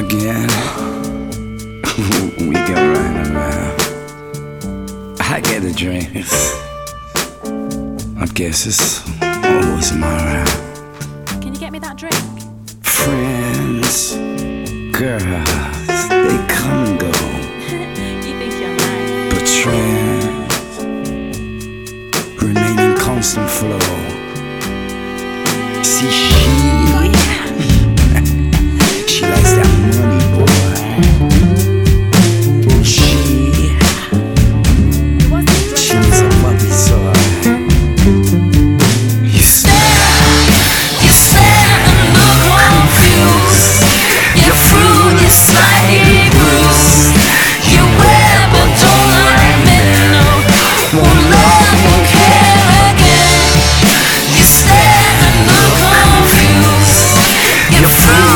again. We go right around. I get the dreams. I guess it's always my round. Can you get me that drink? Friends, girls, they come and go. You think you're nice. But trends remain in constant flow.